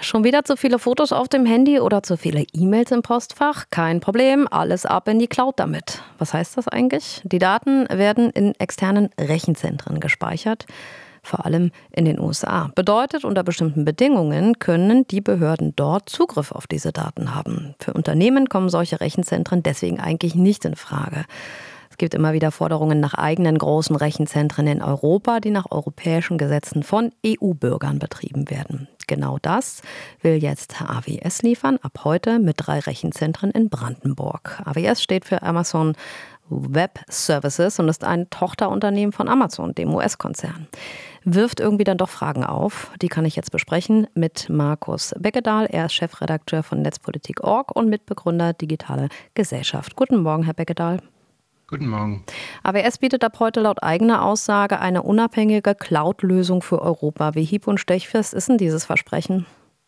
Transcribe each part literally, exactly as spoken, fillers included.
Schon wieder zu viele Fotos auf dem Handy oder zu viele E-Mails im Postfach? Kein Problem, alles ab in die Cloud damit. Was heißt das eigentlich? Die Daten werden in externen Rechenzentren gespeichert, vor allem in den U S A. Bedeutet, unter bestimmten Bedingungen können die Behörden dort Zugriff auf diese Daten haben. Für Unternehmen kommen solche Rechenzentren deswegen eigentlich nicht in Frage. Es gibt immer wieder Forderungen nach eigenen großen Rechenzentren in Europa, die nach europäischen Gesetzen von E U-Bürgern betrieben werden. Genau das will jetzt A W S liefern, ab heute mit drei Rechenzentren in Brandenburg. A W S steht für Amazon Web Services und ist ein Tochterunternehmen von Amazon, dem U S-Konzern. Wirft irgendwie dann doch Fragen auf. Die kann ich jetzt besprechen mit Markus Beckedahl. Er ist Chefredakteur von Netzpolitik Punkt org und Mitbegründer Digitale Gesellschaft. Guten Morgen, Herr Beckedahl. Guten Morgen. A W S bietet ab heute laut eigener Aussage eine unabhängige Cloud-Lösung für Europa. Wie hieb- und stechfest ist denn dieses Versprechen?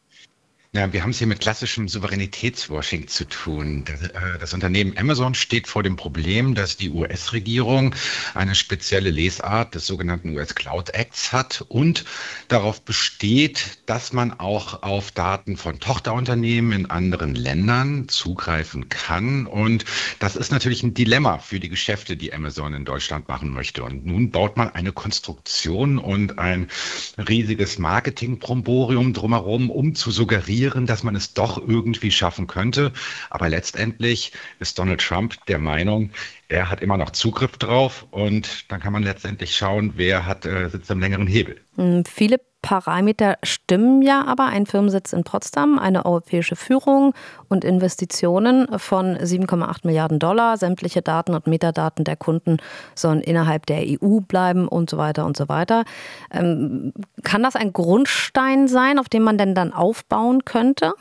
Ja, wir haben es hier mit klassischem Souveränitätswashing zu tun. Das, äh, das Unternehmen Amazon steht vor dem Problem, dass die U S-Regierung eine spezielle Lesart des sogenannten U S Cloud Acts hat und darauf besteht, dass man auch auf Daten von Tochterunternehmen in anderen Ländern zugreifen kann. Und das ist natürlich ein Dilemma für die Geschäfte, die Amazon in Deutschland machen möchte. Und nun baut man eine Konstruktion und ein riesiges Marketing-Bromborium drumherum, um zu suggerieren, dass man es doch irgendwie schaffen könnte. Aber letztendlich ist Donald Trump der Meinung, er hat immer noch Zugriff drauf und dann kann man letztendlich schauen, wer hat, äh, sitzt am längeren Hebel. Hm, viele Parameter stimmen ja, aber ein Firmensitz in Potsdam, eine europäische Führung und Investitionen von sieben Komma acht Milliarden Dollar. Sämtliche Daten und Metadaten der Kunden sollen innerhalb der E U bleiben und so weiter und so weiter. Ähm, kann das ein Grundstein sein, auf dem man denn dann aufbauen könnte?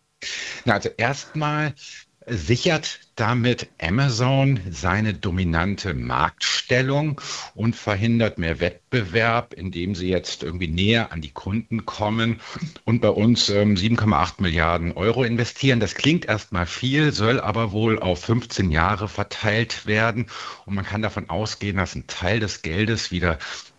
Na, also erstmal sichert damit Amazon seine dominante Marktstellung und verhindert mehr Wettbewerb, indem sie jetzt irgendwie näher an die Kunden kommen und bei uns ähm, sieben Komma acht Milliarden Euro investieren. Das klingt erstmal viel, soll aber wohl auf fünfzehn Jahre verteilt werden und man kann davon ausgehen, dass ein Teil des Geldes wieder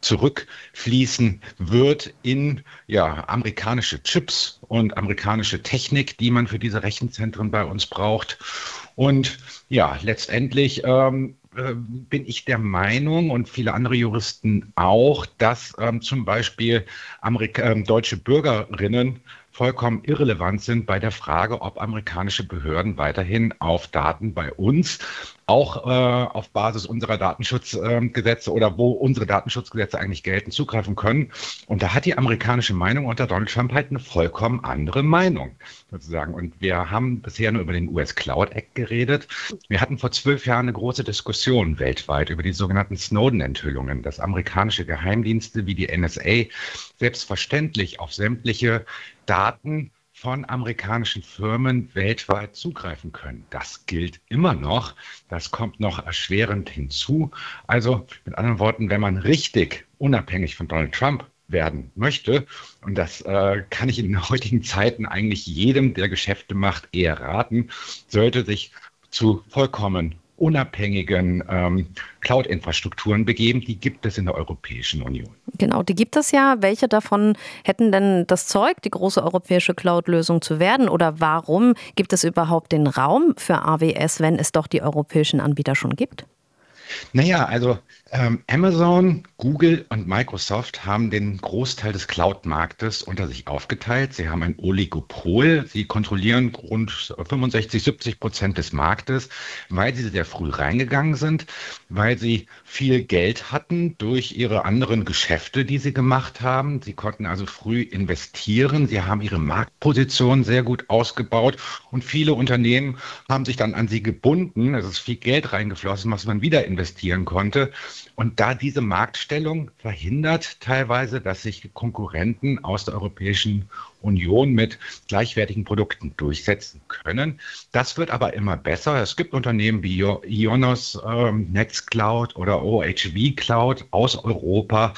zurückfließen wird in ja, amerikanische Chips und amerikanische Technik, die man für diese Rechenzentren bei uns braucht. Und ja, letztendlich ähm, äh, bin ich der Meinung und viele andere Juristen auch, dass ähm, zum Beispiel Amerika- äh, deutsche Bürgerinnen vollkommen irrelevant sind bei der Frage, ob amerikanische Behörden weiterhin auf Daten bei uns, auch äh, auf Basis unserer Datenschutzgesetze äh, oder wo unsere Datenschutzgesetze eigentlich gelten, zugreifen können. Und da hat die amerikanische Meinung unter Donald Trump halt eine vollkommen andere Meinung, sozusagen. Und wir haben bisher nur über den U S Cloud Act geredet. Wir hatten vor zwölf Jahren eine große Diskussion weltweit über die sogenannten Snowden-Enthüllungen, dass amerikanische Geheimdienste wie die N S A selbstverständlich auf sämtliche Daten von amerikanischen Firmen weltweit zugreifen können. Das gilt immer noch. Das kommt noch erschwerend hinzu. Also mit anderen Worten, wenn man richtig unabhängig von Donald Trump werden möchte, und das äh, kann ich in den heutigen Zeiten eigentlich jedem, der Geschäfte macht, eher raten, sollte sich zu vollkommen unabhängigen ähm, Cloud-Infrastrukturen begeben. Die gibt es in der Europäischen Union. Genau, die gibt es ja. Welche davon hätten denn das Zeug, die große europäische Cloud-Lösung zu werden? Oder warum gibt es überhaupt den Raum für A W S, wenn es doch die europäischen Anbieter schon gibt? Naja, also ähm, Amazon, Google und Microsoft haben den Großteil des Cloud-Marktes unter sich aufgeteilt. Sie haben ein Oligopol. Sie kontrollieren rund fünfundsechzig, siebzig Prozent des Marktes, weil sie sehr früh reingegangen sind, weil sie viel Geld hatten durch ihre anderen Geschäfte, die sie gemacht haben. Sie konnten also früh investieren. Sie haben ihre Marktposition sehr gut ausgebaut und viele Unternehmen haben sich dann an sie gebunden. Es ist viel Geld reingeflossen, was man wieder investieren konnte. Und da diese Marktstellung verhindert teilweise, dass sich Konkurrenten aus der Europäischen Union mit gleichwertigen Produkten durchsetzen können. Das wird aber immer besser. Es gibt Unternehmen wie Ionos, ähm, Nextcloud oder O H V Cloud aus Europa,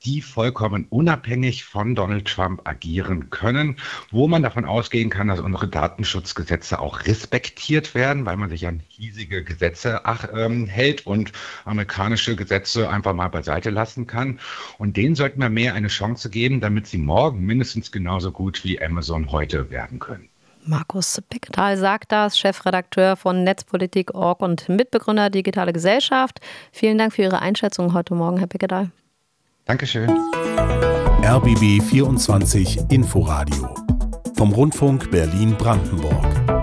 die vollkommen unabhängig von Donald Trump agieren können, wo man davon ausgehen kann, dass unsere Datenschutzgesetze auch respektiert werden, weil man sich an hiesige Gesetze ach, ähm, hält und amerikanische Gesetze einfach mal beiseite lassen kann. Und denen sollten wir mehr eine Chance geben, damit sie morgen mindestens genauso gut wie Amazon heute werden können. Markus Picketal sagt das, Chefredakteur von Netzpolitik Punkt org und Mitbegründer Digitale Gesellschaft. Vielen Dank für Ihre Einschätzung heute Morgen, Herr Picketal. Dankeschön. R B B vierundzwanzig Inforadio vom Rundfunk Berlin-Brandenburg.